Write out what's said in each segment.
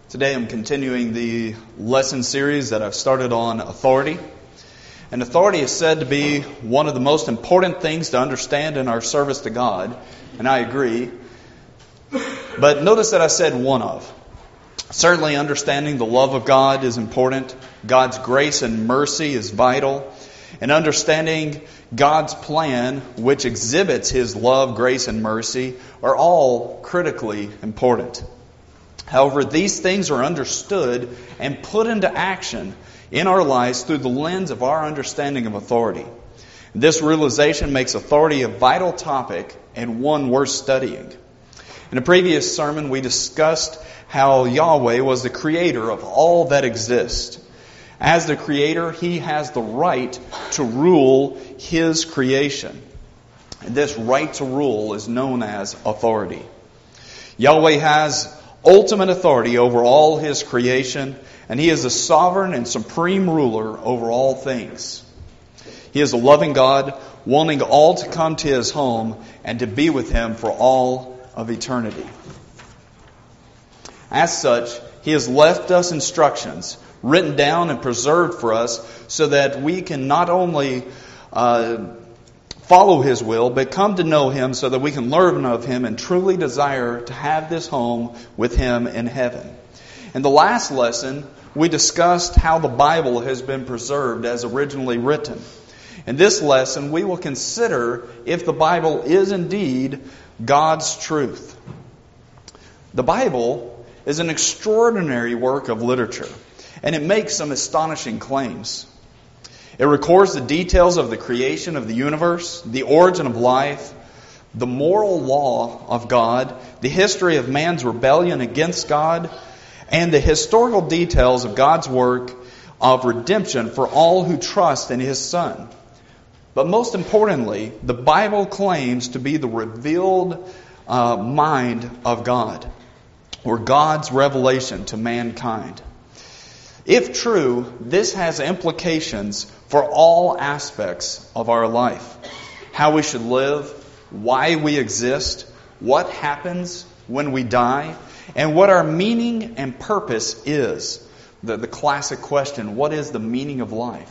Today I'm continuing the lesson series that I've started on authority. And authority is said to be one of the most important things to understand in our service to God, and I agree. But notice that I said one of. Certainly understanding the love of God is important. God's grace and mercy is vital. And understanding God's plan, which exhibits His love, grace, and mercy, are all critically important. However, these things are understood and put into action in our lives through the lens of our understanding of authority. This realization makes authority a vital topic and one worth studying. In a previous sermon, we discussed how Yahweh was the creator of all that exists. As the creator, He has the right to rule His creation. And this right to rule is known as authority. Yahweh has ultimate authority over all His creation, and He is the sovereign and supreme ruler over all things. He is a loving God, wanting all to come to His home and to be with Him for all of eternity. As such, He has left us instructions, written down and preserved for us, so that we can not only follow His will, but come to know Him so that we can learn of Him and truly desire to have this home with Him in heaven. In the last lesson, we discussed how the Bible has been preserved as originally written. In this lesson, we will consider if the Bible is indeed God's truth. The Bible is an extraordinary work of literature, and it makes some astonishing claims. It records the details of the creation of the universe, the origin of life, the moral law of God, the history of man's rebellion against God, and the historical details of God's work of redemption for all who trust in His Son. But most importantly, the Bible claims to be the revealed mind of God, or God's revelation to mankind. If true, this has implications for all aspects of our life. How we should live, why we exist, what happens when we die, and what our meaning and purpose is. The classic question, what is the meaning of life?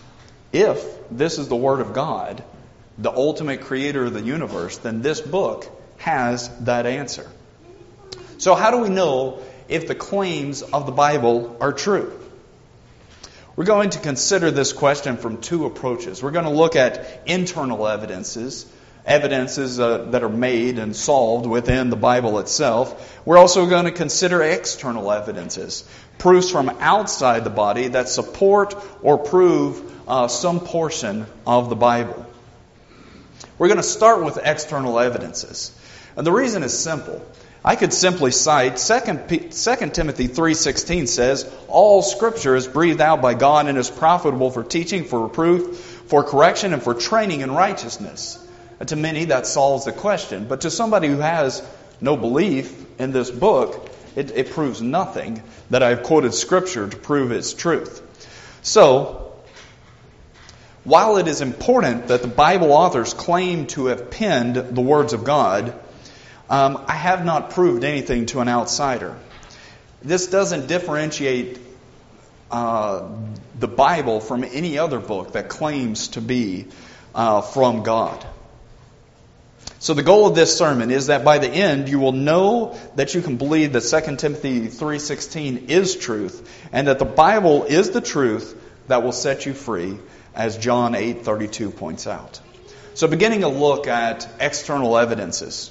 If this is the Word of God, the ultimate creator of the universe, then this book has that answer. So how do we know if the claims of the Bible are true? We're going to consider this question from two approaches. We're going to look at internal evidences that are made and solved within the Bible itself. We're also going to consider external evidences, proofs from outside the body that support or prove some portion of the Bible. We're going to start with external evidences. And the reason is simple. I could simply cite 2 Timothy 3:16 says, all Scripture is breathed out by God and is profitable for teaching, for reproof, for correction, and for training in righteousness. And to many that solves the question. But to somebody who has no belief in this book, it proves nothing that I've quoted Scripture to prove its truth. So, while it is important that the Bible authors claim to have penned the words of God, I have not proved anything to an outsider. This doesn't differentiate the Bible from any other book that claims to be from God. So the goal of this sermon is that by the end you will know that you can believe that 2 Timothy 3:16 is truth, and that the Bible is the truth that will set you free, as John 8:32 points out. So beginning a look at external evidences.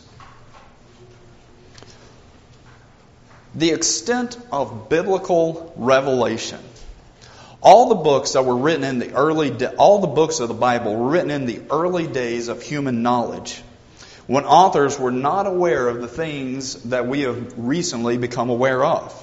The extent of biblical revelation. All the books that were written in all the books of the Bible were written in the early days of human knowledge, when authors were not aware of the things that we have recently become aware of.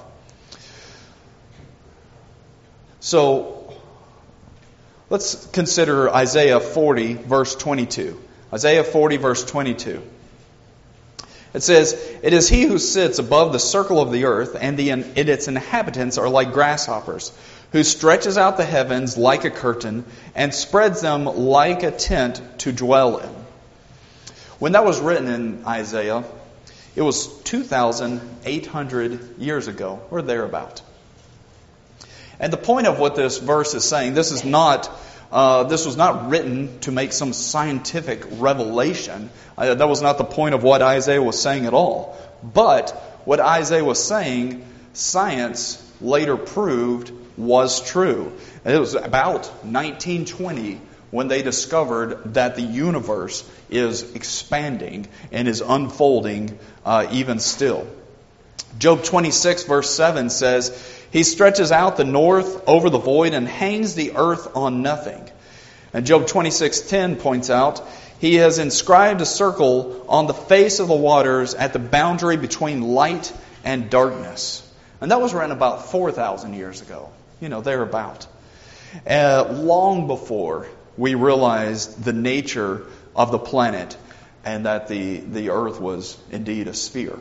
So, let's consider Isaiah 40, verse 22. Isaiah 40, verse 22. It says, it is He who sits above the circle of the earth, and its inhabitants are like grasshoppers, who stretches out the heavens like a curtain, and spreads them like a tent to dwell in. When that was written in Isaiah, It was 2,800 years ago, or thereabout. And the point of what this verse is saying, this was not written to make some scientific revelation. That was not the point of what Isaiah was saying at all. But what Isaiah was saying, science later proved was true. And it was about 1920 when they discovered that the universe is expanding and is unfolding even still. Job 26 verse 7 says, He stretches out the north over the void and hangs the earth on nothing. And Job 26:10 points out, He has inscribed a circle on the face of the waters at the boundary between light and darkness. And that was written about 4,000 years ago, thereabout. Long before we realized the nature of the planet and that the earth was indeed a sphere.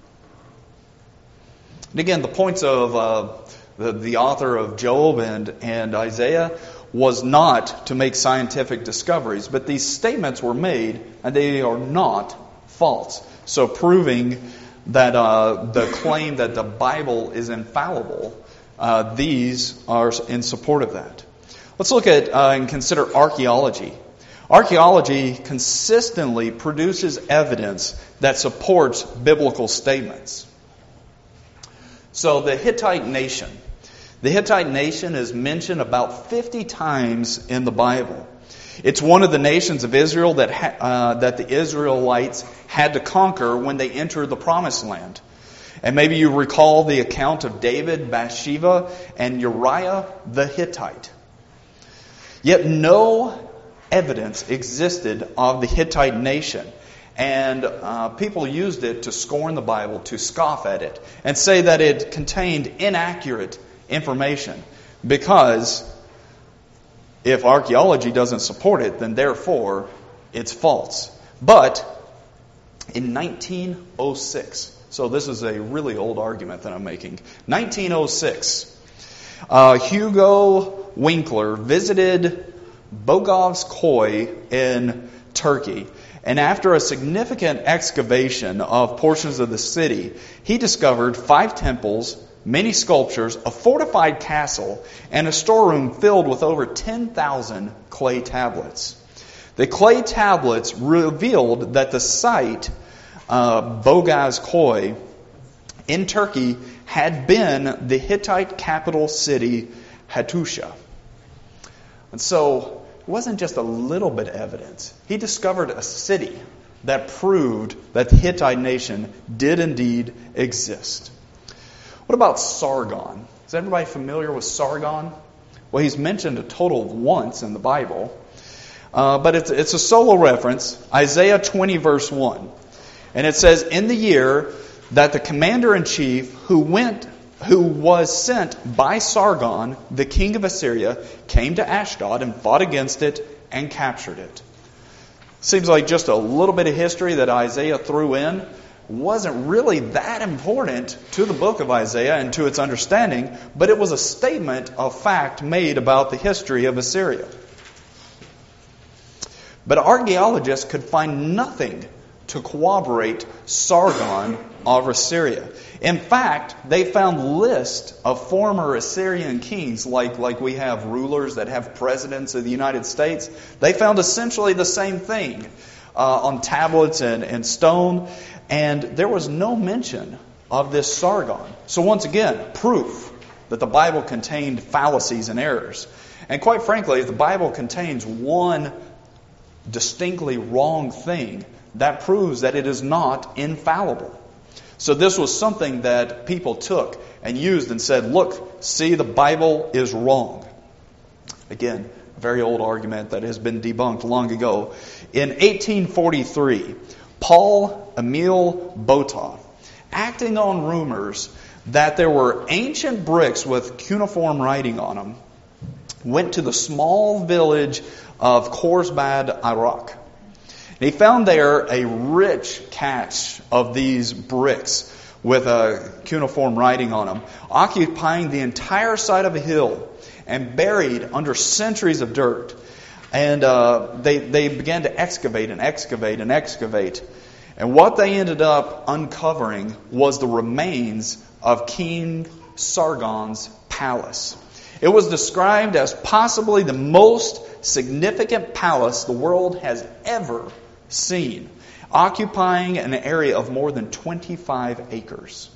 And again, the points of the author of Job and Isaiah was not to make scientific discoveries, but these statements were made and they are not false. So proving that the claim that the Bible is infallible, these are in support of that. Let's look at and consider archaeology. Archaeology consistently produces evidence that supports biblical statements. So the Hittite nation. The Hittite nation is mentioned about 50 times in the Bible. It's one of the nations of Israel that the Israelites had to conquer when they entered the Promised Land. And maybe you recall the account of David, Bathsheba, and Uriah the Hittite. Yet no evidence existed of the Hittite nation. And people used it to scorn the Bible, to scoff at it, and say that it contained inaccurate information. Because if archaeology doesn't support it, then therefore it's false. But in 1906, so this is a really old argument that I'm making. 1906, Hugo Winkler visited Bogov's Koy in Turkey. And after a significant excavation of portions of the city, he discovered 5 temples, many sculptures, a fortified castle, and a storeroom filled with over 10,000 clay tablets. The clay tablets revealed that the site, Boghaz Koy, in Turkey, had been the Hittite capital city, Hattusha. And so, it wasn't just a little bit of evidence. He discovered a city that proved that the Hittite nation did indeed exist. What about Sargon? Is everybody familiar with Sargon? Well, he's mentioned a total of once in the Bible. But it's a solo reference, Isaiah 20 verse 1. And it says, In the year that the commander-in-chief who was sent by Sargon, the king of Assyria, came to Ashdod and fought against it and captured it. Seems like just a little bit of history that Isaiah threw in wasn't really that important to the book of Isaiah and to its understanding, but it was a statement of fact made about the history of Assyria. But archaeologists could find nothing to corroborate Sargon of Assyria. In fact, they found lists of former Assyrian kings, like we have rulers that have presidents of the United States. They found essentially the same thing on tablets and stone, and there was no mention of this Sargon. So once again, proof that the Bible contained fallacies and errors. And quite frankly, if the Bible contains one distinctly wrong thing, that proves that it is not infallible. So this was something that people took and used and said, look, see, the Bible is wrong. Again, a very old argument that has been debunked long ago. In 1843, Paul Emile Botta, acting on rumors that there were ancient bricks with cuneiform writing on them, went to the small village of Khorsabad, Iraq. And he found there a rich cache of these bricks with a cuneiform writing on them, occupying the entire side of a hill and buried under centuries of dirt. And they began to excavate and excavate and excavate. And what they ended up uncovering was the remains of King Sargon's palace. It was described as possibly the most significant palace the world has ever seen, occupying an area of more than 25 acres.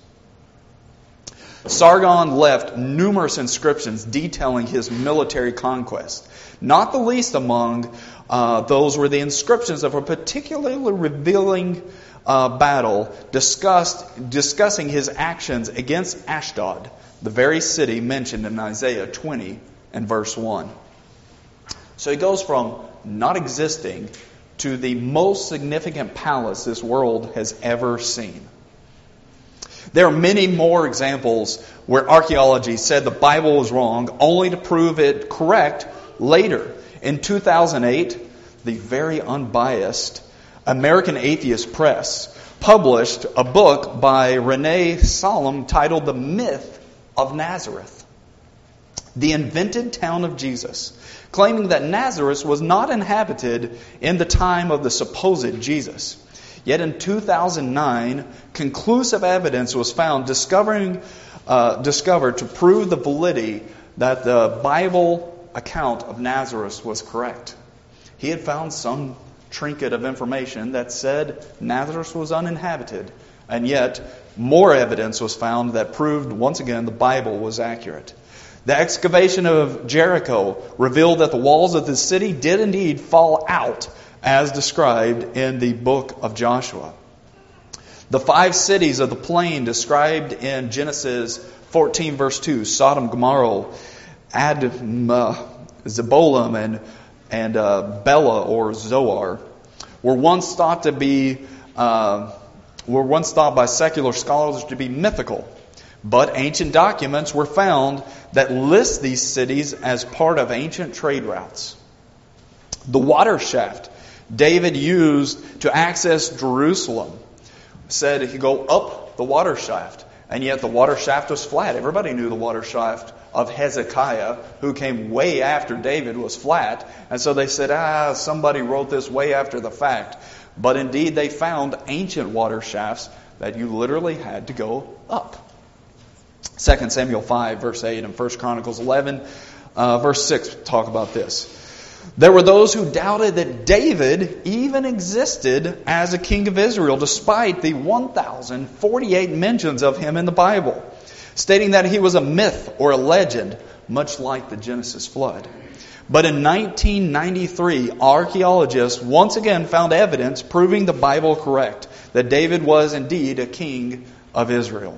Sargon left numerous inscriptions detailing his military conquest. Not the least among those were the inscriptions of a particularly revealing battle discussing his actions against Ashdod, the very city mentioned in Isaiah 20 and verse 1. So he goes from not existing to the most significant palace this world has ever seen. There are many more examples where archaeology said the Bible was wrong, only to prove it correct later. In 2008, the very unbiased American Atheist Press published a book by Renee Solum titled The Myth of Nazareth, the invented town of Jesus, claiming that Nazareth was not inhabited in the time of the supposed Jesus. Yet in 2009, conclusive evidence was found discovered to prove the validity that the Bible account of Nazareth was correct. He had found some trinket of information that said Nazareth was uninhabited, and yet more evidence was found that proved once again the Bible was accurate. The excavation of Jericho revealed that the walls of the city did indeed fall out as described in the book of Joshua. The 5 cities of the plain described in Genesis 14 verse 2, Sodom, Gomorrah, Admah, Zebolim, and Bela or Zoar, were once thought by secular scholars to be mythical. But ancient documents were found that list these cities as part of ancient trade routes. The water shaft David used to access Jerusalem said he could go up the water shaft, and yet the water shaft was flat. Everybody knew the water shaft of Hezekiah, who came way after David, was flat. And so they said, somebody wrote this way after the fact. But indeed they found ancient water shafts that you literally had to go up. 2 Samuel 5 verse 8 and 1 Chronicles 11 verse 6 talk about this. There were those who doubted that David even existed as a king of Israel, despite the 1,048 mentions of him in the Bible, stating that he was a myth or a legend, much like the Genesis flood. But in 1993, archaeologists once again found evidence proving the Bible correct, that David was indeed a king of Israel.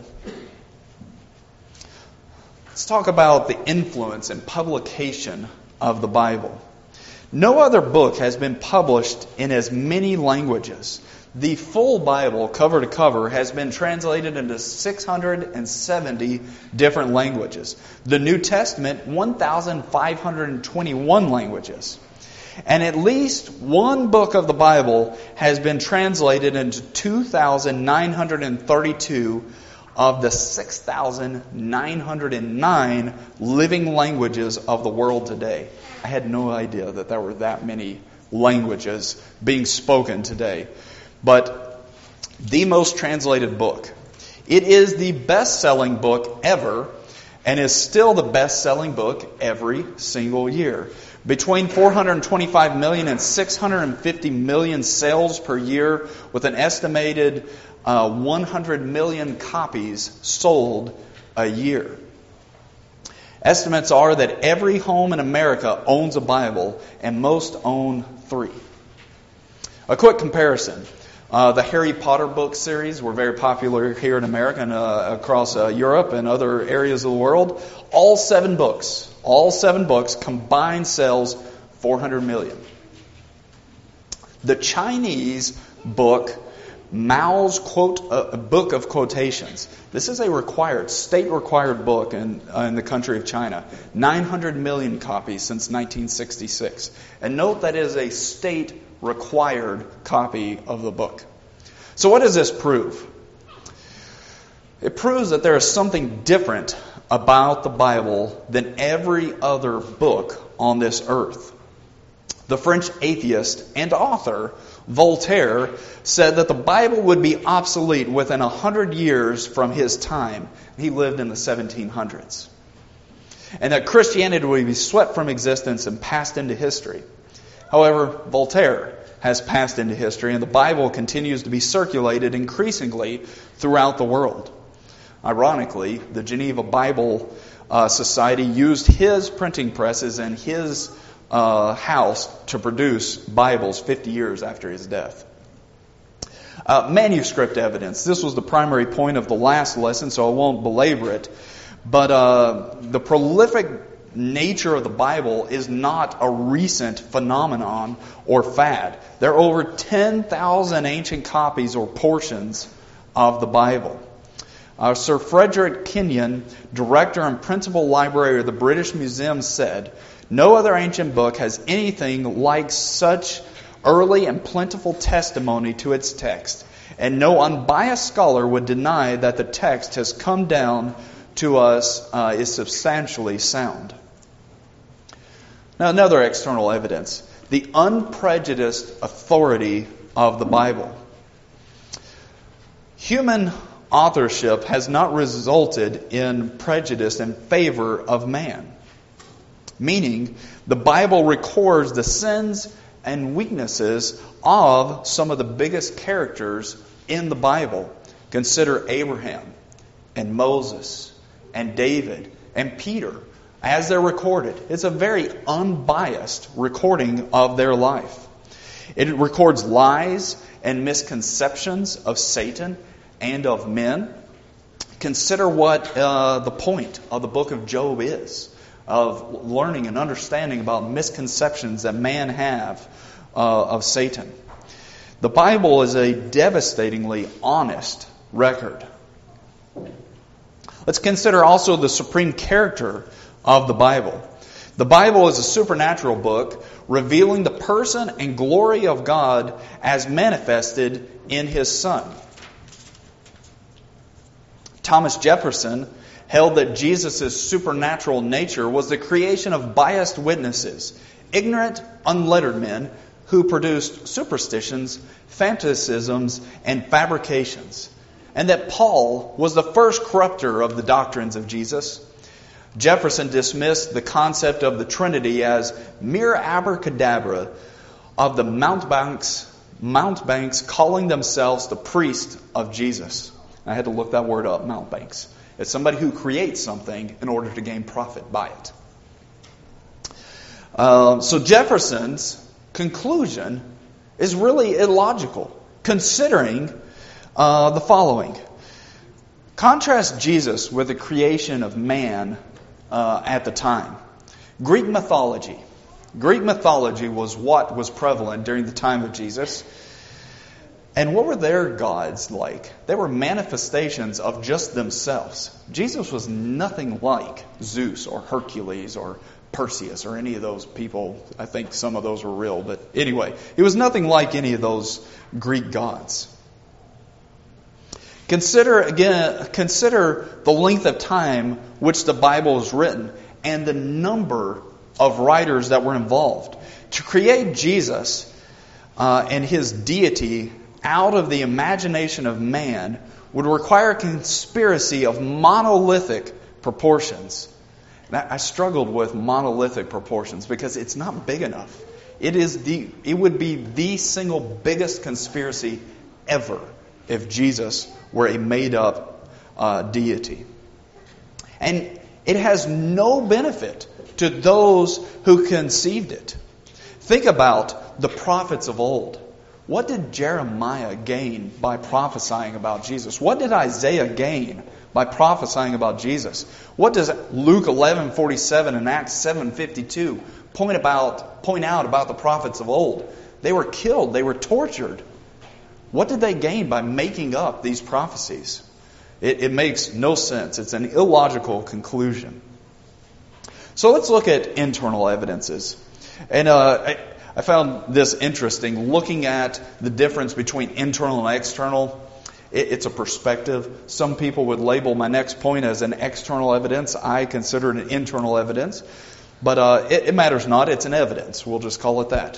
Let's talk about the influence and publication of the Bible. No other book has been published in as many languages. The full Bible, cover to cover, has been translated into 670 different languages. The New Testament, 1,521 languages. And at least one book of the Bible has been translated into 2,932 of the 6,909 living languages of the world today. I had no idea that there were that many languages being spoken today. But the most translated book. It is the best-selling book ever, and is still the best-selling book every single year. Between 425 million and 650 million sales per year, with an estimated 100 million copies sold a year. Estimates are that every home in America owns a Bible, and most own 3. A quick comparison. The Harry Potter book series were very popular here in America and across Europe and other areas of the world. All seven books combined sells 400 million. The Chinese book, Mao's Book of Quotations. This is a state-required book in the country of China. 900 million copies since 1966. And note that it is a state-required copy of the book. So what does this prove? It proves that there is something different about the Bible than every other book on this earth. The French atheist and author Voltaire said that the Bible would be obsolete within 100 years from his time. He lived in the 1700s. And that Christianity would be swept from existence and passed into history. However, Voltaire has passed into history, and the Bible continues to be circulated increasingly throughout the world. Ironically, the Geneva Bible Society used his printing presses and his house to produce Bibles 50 years after his death. Manuscript evidence. This was the primary point of the last lesson, so I won't belabor it. But the prolific nature of the Bible is not a recent phenomenon or fad. There are over 10,000 ancient copies or portions of the Bible. Sir Frederick Kenyon, director and principal librarian of the British Museum, said, "No other ancient book has anything like such early and plentiful testimony to its text, and no unbiased scholar would deny that the text has come down to us is substantially sound." Now, another external evidence, the unprejudiced authority of the Bible. Human authorship has not resulted in prejudice in favor of man. Meaning, the Bible records the sins and weaknesses of some of the biggest characters in the Bible. Consider Abraham and Moses and David and Peter as they're recorded. It's a very unbiased recording of their life. It records lies and misconceptions of Satan and of men. Consider what the point of the book of Job is, of learning and understanding about misconceptions that man have of Satan. The Bible is a devastatingly honest record. Let's consider also the supreme character of the Bible. The Bible is a supernatural book revealing the person and glory of God as manifested in His Son. Thomas Jefferson held that Jesus' supernatural nature was the creation of biased witnesses, ignorant, unlettered men who produced superstitions, fanaticisms, and fabrications, and that Paul was the first corrupter of the doctrines of Jesus. Jefferson dismissed the concept of the Trinity as mere abracadabra of the mountebanks calling themselves the priest of Jesus. I had to look that word up, mountebanks. It's somebody who creates something in order to gain profit by it. So Jefferson's conclusion is really illogical, considering the following. Contrast Jesus with the creation of man at the time. Greek mythology. Greek mythology was what was prevalent during the time of Jesus. And what were their gods like? They were manifestations of just themselves. Jesus was nothing like Zeus or Hercules or Perseus or any of those people. I think some of those were real, but anyway, he was nothing like any of those Greek gods. Consider the length of time which the Bible was written and the number of writers that were involved. To create Jesus and His deity out of the imagination of man would require a conspiracy of monolithic proportions. And I struggled with monolithic proportions because it's not big enough. It would be the single biggest conspiracy ever if Jesus were a made-up deity. And it has no benefit to those who conceived it. Think about the prophets of old. What did Jeremiah gain by prophesying about Jesus? What did Isaiah gain by prophesying about Jesus? What does Luke 11:47 and Acts 7:52 point out about the prophets of old? They were killed. They were tortured. What did they gain by making up these prophecies? It makes no sense. It's an illogical conclusion. So let's look at internal evidences. And I found this interesting, looking at the difference between internal and external. It's a perspective. Some people would label my next point as an external evidence. I consider it an internal evidence. But it matters not. It's an evidence. We'll just call it that.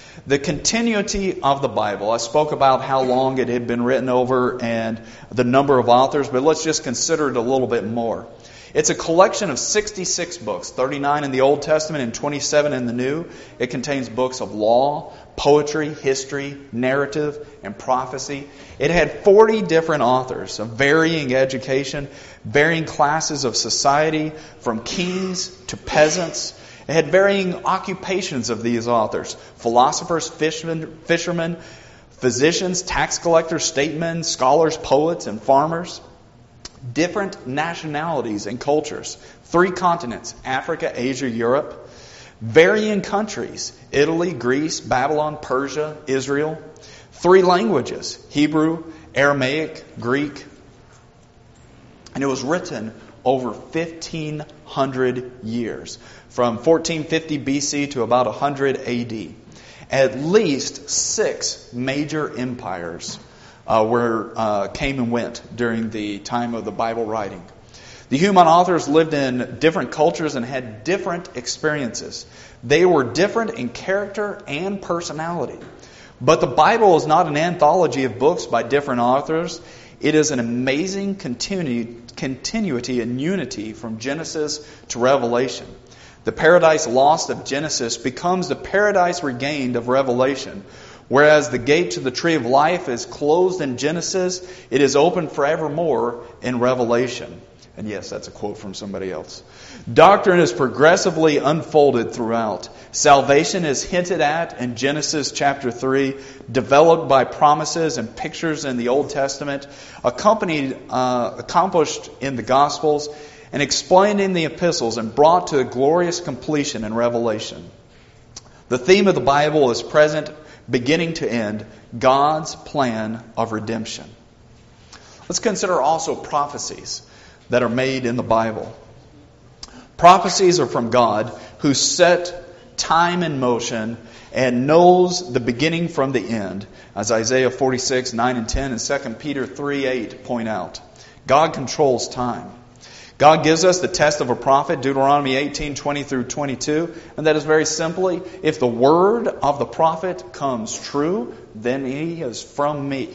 The continuity of the Bible. I spoke about how long it had been written over and the number of authors, but let's just consider it a little bit more. It's a collection of 66 books, 39 in the Old Testament and 27 in the New. It contains books of law, poetry, history, narrative, and prophecy. It had 40 different authors of varying education, varying classes of society, from kings to peasants. It had varying occupations of these authors: philosophers, fishermen, physicians, tax collectors, statesmen, scholars, poets, and farmers. Different nationalities and cultures. 3 continents: Africa, Asia, Europe. Varying countries: Italy, Greece, Babylon, Persia, Israel. 3 languages: Hebrew, Aramaic, Greek. And it was written over 1,500 years, from 1450 BC to about 100 AD. At least 6 major empires came and went during the time of the Bible writing. The human authors lived in different cultures and had different experiences. They were different in character and personality. But the Bible is not an anthology of books by different authors. It is an amazing continuity and unity from Genesis to Revelation. The paradise lost of Genesis becomes the paradise regained of Revelation. Whereas the gate to the tree of life is closed in Genesis, it is open forevermore in Revelation. And yes, that's a quote from somebody else. Doctrine is progressively unfolded throughout. Salvation is hinted at in Genesis chapter 3, developed by promises and pictures in the Old Testament, accomplished in the Gospels, and explained in the epistles, and brought to a glorious completion in Revelation. The theme of the Bible is present, beginning to end, God's plan of redemption. Let's consider also prophecies that are made in the Bible. Prophecies are from God, who set time in motion and knows the beginning from the end, as Isaiah 46, 9 and 10 and 2 Peter 3, 8 point out. God controls time. God gives us the test of a prophet, Deuteronomy 18, 20 through 22, and that is very simply, if the word of the prophet comes true, then he is from me.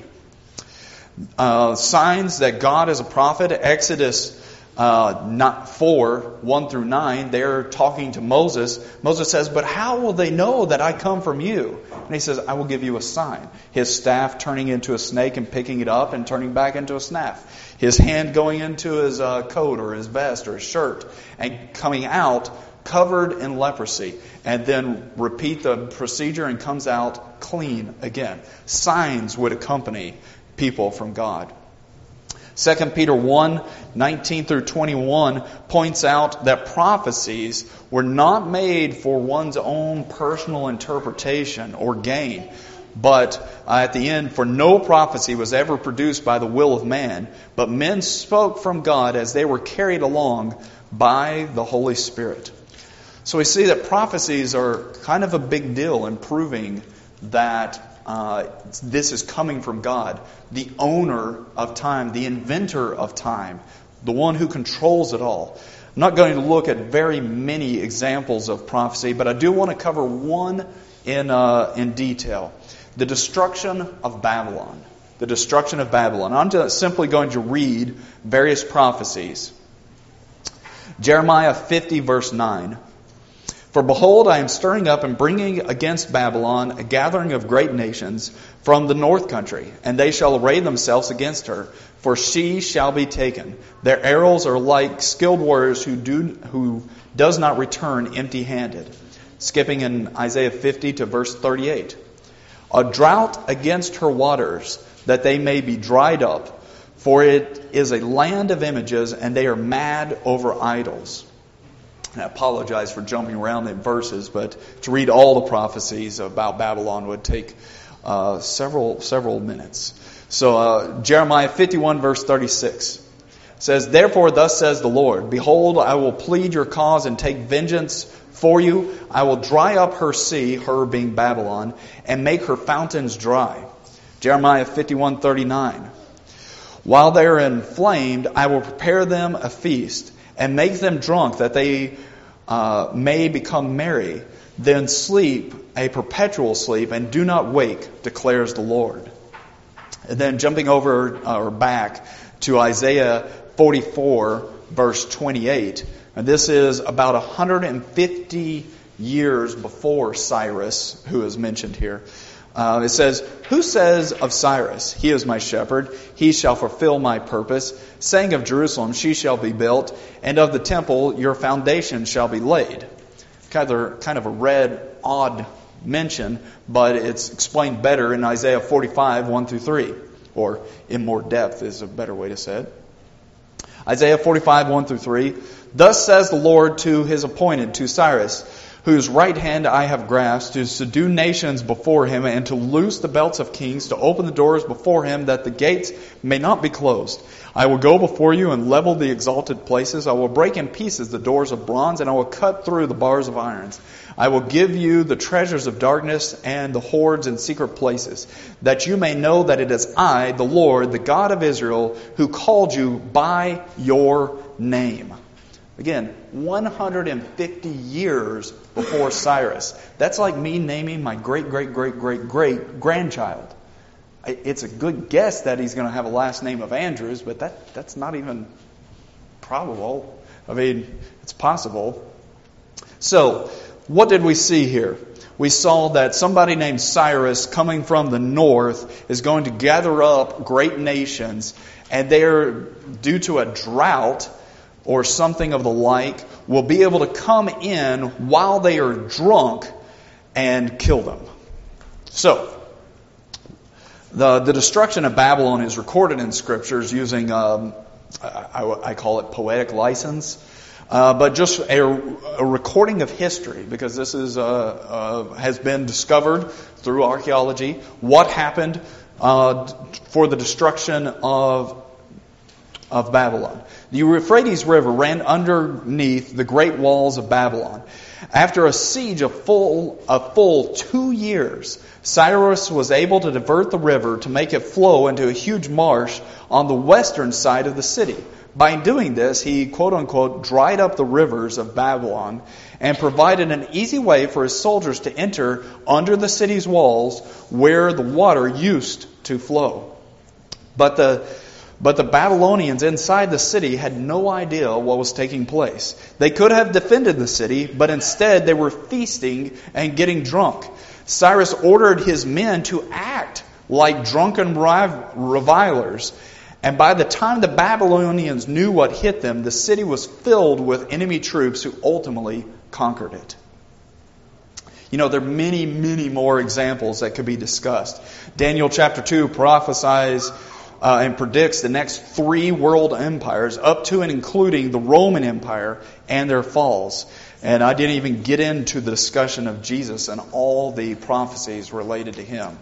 Signs that God is a prophet, Exodus 4, 1 through 9, they're talking to Moses. Moses says, but how will they know that I come from you? And he says, I will give you a sign. His staff turning into a snake and picking it up and turning back into a staff. His hand going into his coat or his vest or his shirt and coming out covered in leprosy. And then repeat the procedure and comes out clean again. Signs would accompany people from God. 2 Peter 1, 19 through 21 points out that prophecies were not made for one's own personal interpretation or gain, but at the end, for no prophecy was ever produced by the will of man, but men spoke from God as they were carried along by the Holy Spirit. So we see that prophecies are kind of a big deal in proving that this is coming from God, the owner of time, the inventor of time, the one who controls it all. I'm not going to look at very many examples of prophecy, but I do want to cover one in detail. The destruction of Babylon. The destruction of Babylon. I'm just simply going to read various prophecies. Jeremiah 50 verse 9. For behold, I am stirring up and bringing against Babylon a gathering of great nations from the north country, and they shall array themselves against her, for she shall be taken. Their arrows are like skilled warriors who does not return empty-handed. Skipping in Isaiah 50 to verse 38. A drought against her waters, that they may be dried up, for it is a land of images, and they are mad over idols. And I apologize for jumping around in verses, but to read all the prophecies about Babylon would take several minutes. So Jeremiah 51 verse 36 says, Therefore thus says the Lord, Behold, I will plead your cause and take vengeance for you. I will dry up her sea, her being Babylon, and make her fountains dry. Jeremiah 51:39. While they are inflamed, I will prepare them a feast, and make them drunk, that they may become merry. Then sleep a perpetual sleep and do not wake, declares the Lord. And then jumping over or back to Isaiah 44, verse 28. And this is about 150 years before Cyrus, who is mentioned here. It says, "Who says of Cyrus, he is my shepherd, he shall fulfill my purpose, saying of Jerusalem, she shall be built, and of the temple, your foundation shall be laid." Kind of a red, odd mention, but it's explained better in Isaiah 45, 1 through 3. Or in more depth is a better way to say it. Isaiah 45, 1 through 3. "Thus says the Lord to his appointed, to Cyrus, whose right hand I have grasped, to subdue nations before him, and to loose the belts of kings, to open the doors before him, that the gates may not be closed. I will go before you and level the exalted places. I will break in pieces the doors of bronze, and I will cut through the bars of iron. I will give you the treasures of darkness and the hoards in secret places, that you may know that it is I, the Lord, the God of Israel, who called you by your name." Again, 150 years before Cyrus. That's like me naming my great-great-great-great-great-grandchild. It's a good guess that he's going to have a last name of Andrews, but that's not even probable. I mean, it's possible. So, what did we see here? We saw that somebody named Cyrus coming from the north is going to gather up great nations, and they're, due to a drought or something of the like, will be able to come in while they are drunk and kill them. So, the destruction of Babylon is recorded in Scriptures using, I call it poetic license, but just a recording of history, because this is has been discovered through archaeology, what happened for the destruction of Babylon. The Euphrates River ran underneath the great walls of Babylon. After a siege of full 2 years, Cyrus was able to divert the river to make it flow into a huge marsh on the western side of the city. By doing this, he, quote-unquote, dried up the rivers of Babylon and provided an easy way for his soldiers to enter under the city's walls where the water used to flow. But the Babylonians inside the city had no idea what was taking place. They could have defended the city, but instead they were feasting and getting drunk. Cyrus ordered his men to act like drunken revilers. And by the time the Babylonians knew what hit them, the city was filled with enemy troops who ultimately conquered it. You know, there are many, many more examples that could be discussed. Daniel chapter 2 prophesies and predicts the next 3 world empires, up to and including the Roman Empire and their falls. And I didn't even get into the discussion of Jesus and all the prophecies related to him.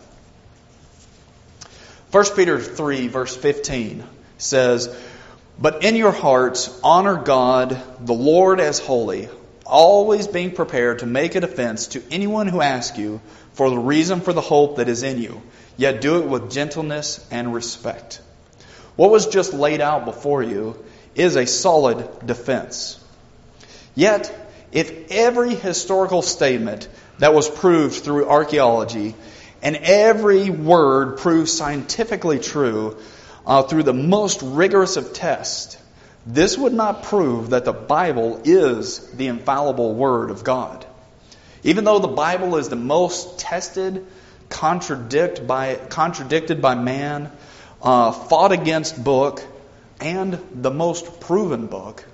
1 Peter 3, verse 15 says, "But in your hearts honor God, the Lord, as holy, always being prepared to make a defense to anyone who asks you for the reason for the hope that is in you, yet do it with gentleness and respect." What was just laid out before you is a solid defense. Yet, if every historical statement that was proved through archaeology and every word proved scientifically true through the most rigorous of tests, this would not prove that the Bible is the infallible Word of God. Even though the Bible is the most tested, contradicted by man, fought against book, and the most proven book,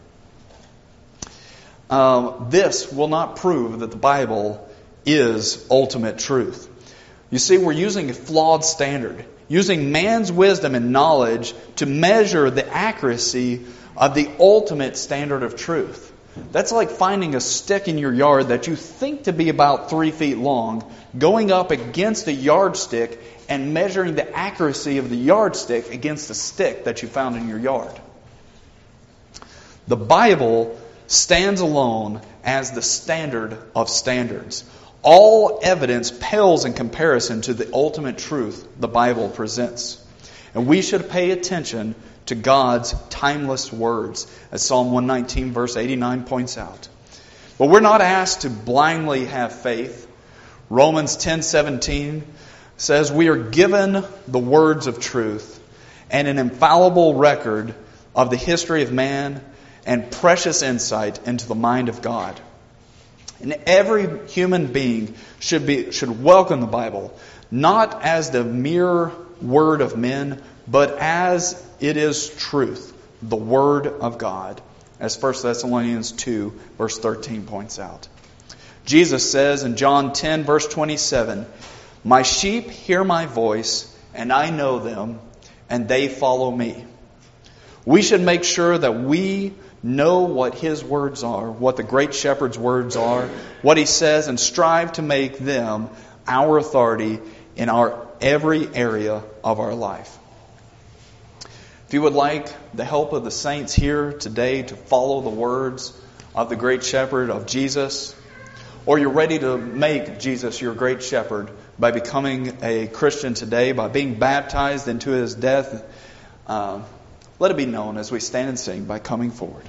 this will not prove that the Bible is ultimate truth. You see, we're using a flawed standard, using man's wisdom and knowledge to measure the accuracy of the ultimate standard of truth. That's like finding a stick in your yard that you think to be about 3 feet long, going up against a yardstick and measuring the accuracy of the yardstick against the stick that you found in your yard. The Bible stands alone as the standard of standards. All evidence pales in comparison to the ultimate truth the Bible presents. And we should pay attention to God's timeless words, as Psalm 119 verse 89 points out. But we're not asked to blindly have faith. Romans 10:17 says, "We are given the words of truth and an infallible record of the history of man and precious insight into the mind of God." And every human being should welcome the Bible, not as the mere word of men, but as it is truth, the Word of God, as 1 Thessalonians 2, verse 13 points out. Jesus says in John 10, verse 27, "My sheep hear my voice, and I know them, and they follow me." We should make sure that we know what His words are, what the Great Shepherd's words are, what He says, and strive to make them our authority in every area of our life. If you would like the help of the saints here today to follow the words of the Great Shepherd, of Jesus, or you're ready to make Jesus your Great Shepherd by becoming a Christian today, by being baptized into His death, let it be known as we stand and sing by coming forward.